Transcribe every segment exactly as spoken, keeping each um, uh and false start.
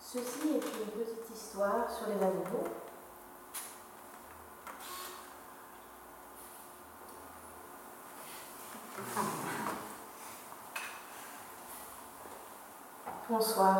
Ceci est une petite histoire sur les animaux. Bonsoir.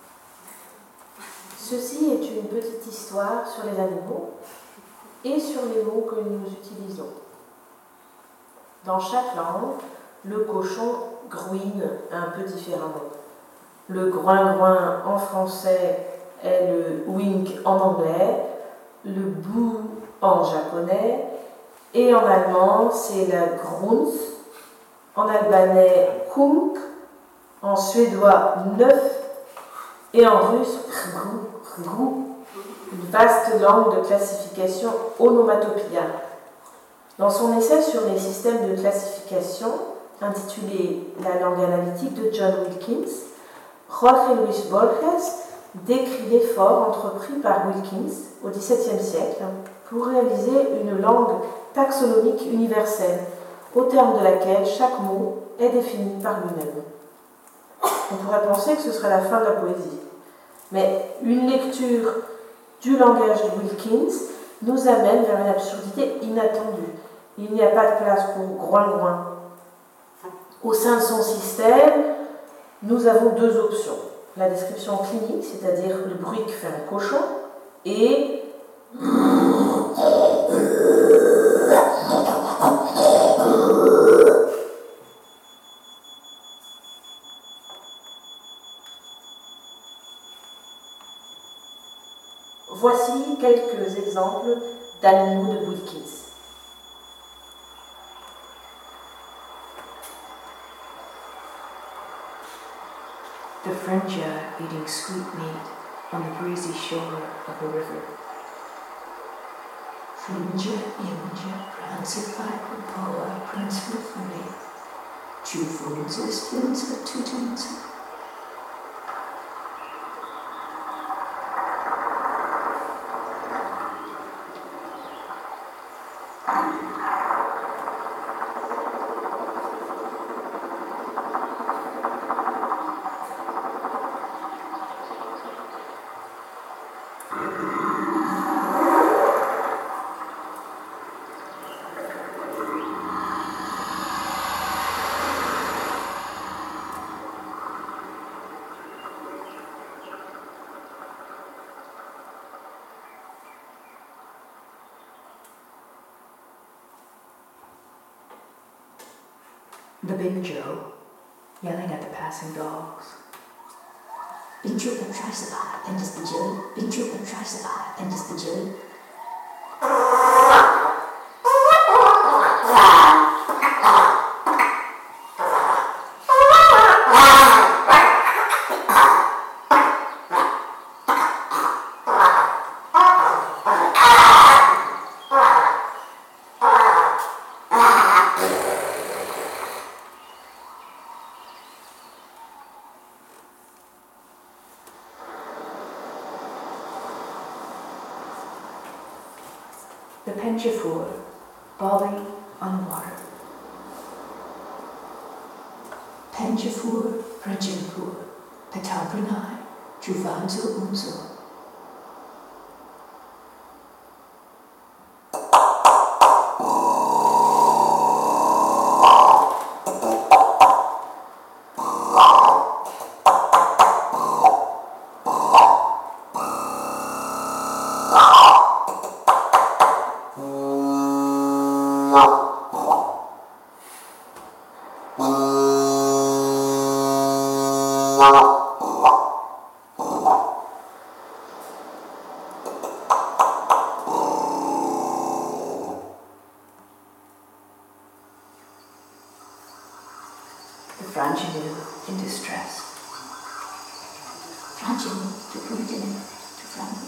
Ceci est une petite histoire sur les animaux et sur les mots que nous utilisons. Dans chaque langue, le cochon grouine un peu différemment. Le groin-groin en français est le wink en anglais, le bou en japonais, et en allemand c'est la grunz, en albanais kunk, en suédois neuf et en russe rgou, une vaste langue de classification onomatopéa. Dans son essai sur les systèmes de classification, intitulé La langue analytique de John Wilkins, Jorge Luis Borges décrit l'effort entrepris par Wilkins au dix-septième siècle pour réaliser une langue taxonomique universelle, au terme de laquelle chaque mot est défini par lui-même. On pourrait penser que ce serait la fin de la poésie, mais une lecture du langage de Wilkins nous amène vers une absurdité inattendue. Il n'y a pas de place pour groin-groin. Au sein de son système, nous avons deux options. La description clinique, c'est-à-dire le bruit que fait un cochon, et voici quelques exemples d'animaux de Wilkins. The Frenja eating sweet meat on the breezy shore of a river. Frenja Inja Pransifai Poa Pransifai Chufunsis Finsa Tutinsa. The Binjo, yelling at the passing dogs. Binjo Pentrasaba, Pentas Bijili, Binjo Pentrasaba, Pentas Bijili. The Penjafour, bawling on the water. Penjafour, Penjafour, Petapranai, Juvanzo Unzo. The Franjanu in distress. Franjanu to Puntinu to Franjanu.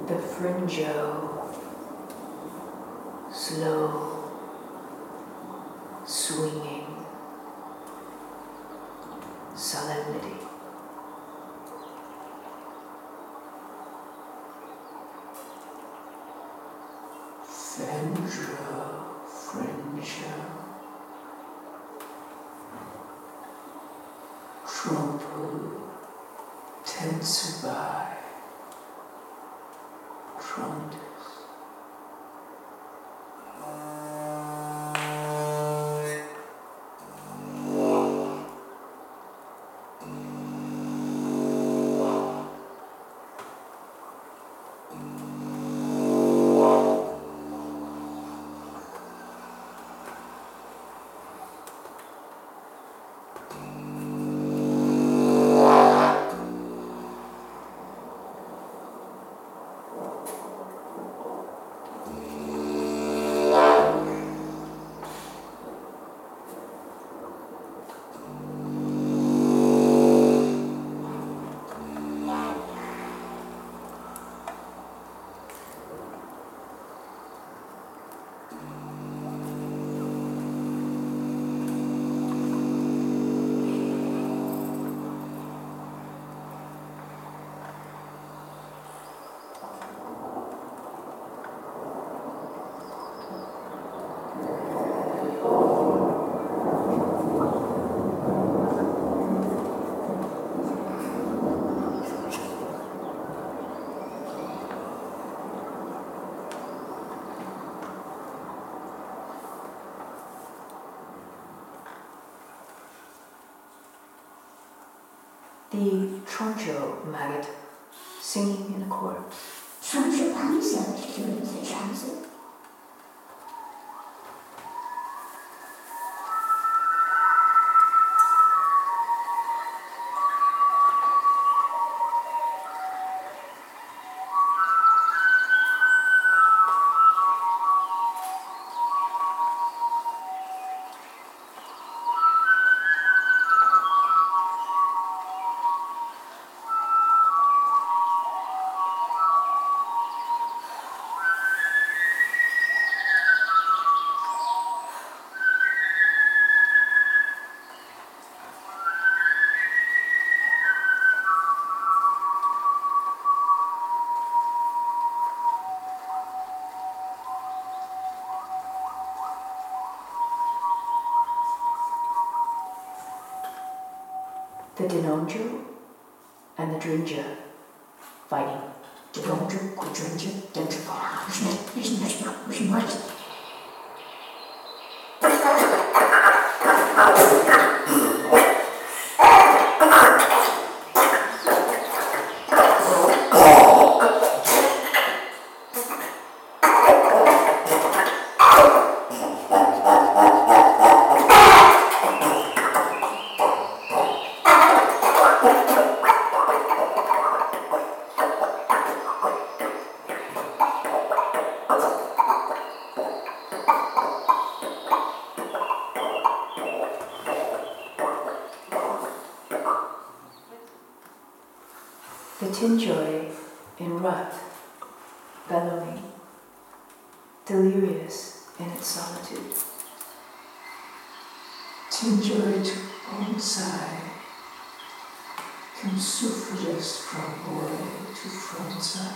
The fringio, slow, swinging, solemnity. Fringio, fringio, trompe, tensubai, trondus. The troncho maggot singing in a chorus. 双手盘旋着轮子上子。 The Denonjo and the Drinja fighting. Denonjo and Drinja don't fight. There's no, there's no, there's no. The Tinjoy in rut, bellowing, delirious in its solitude. Tinjoy to bonsai, Consufidus from boy to frontside.